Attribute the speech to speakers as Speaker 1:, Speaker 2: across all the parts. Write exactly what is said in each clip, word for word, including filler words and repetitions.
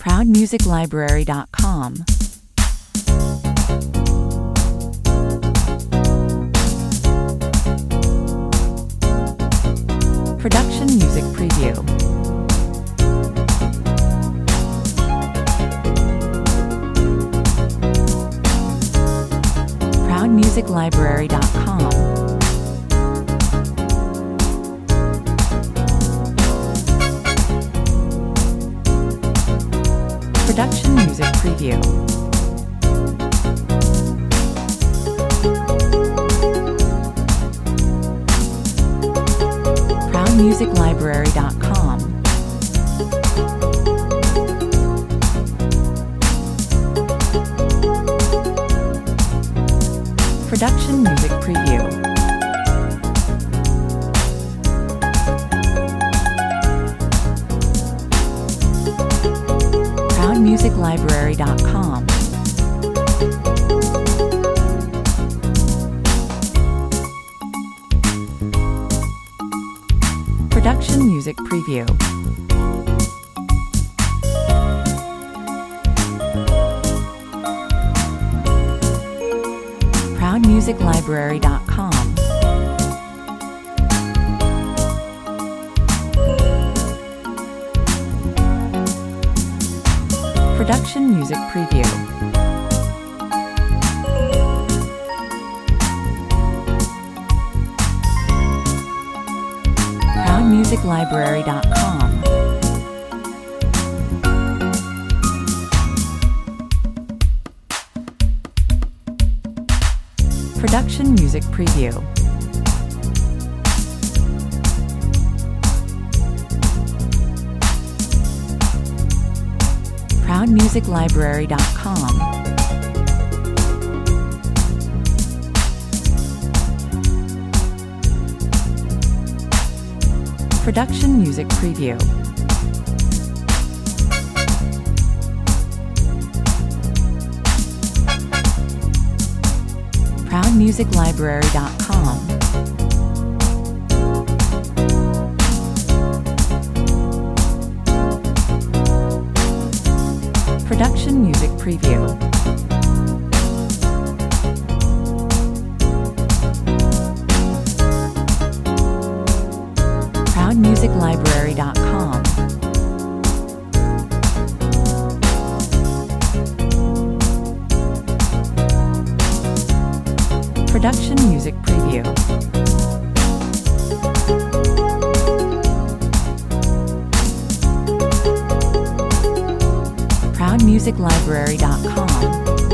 Speaker 1: proud music library dot com. Production Music Preview. proud music library dot com. Production Music Preview. proud music library dot com. Production Music Preview. proud music library dot com. Production Music Preview. proud music library dot com. Production Music Preview. proud music library dot com. Production Music Preview. proud music library dot com. Production Music Preview. proud music library dot com. Production Music Preview. proud music library dot com. Production Music Preview. proud music library dot com.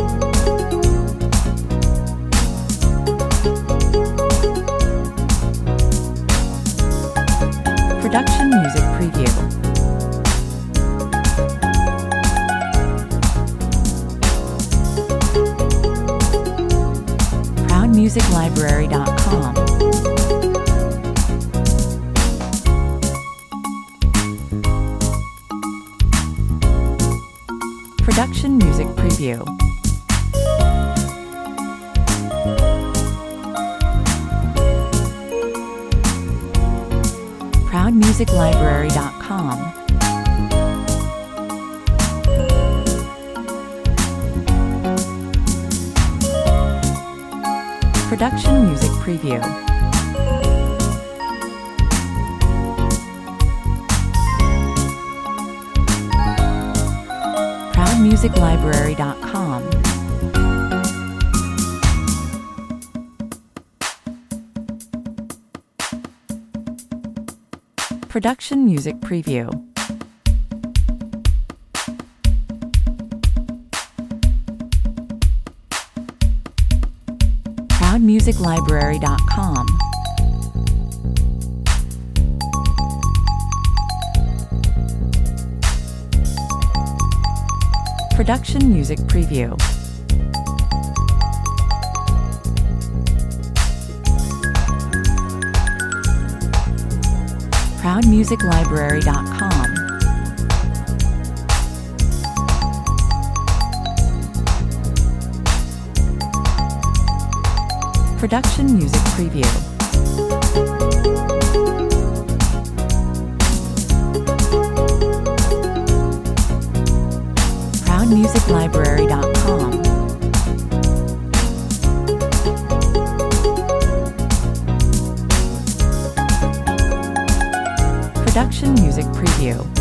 Speaker 1: Production Music Preview. proud music library dot com. Production Music Preview. proud music library dot com. Production Music Preview. proud music library dot com. Production Music Preview. proud music library dot com. Production Music Preview. proud music library dot com. Production Music Preview. Production Music Preview.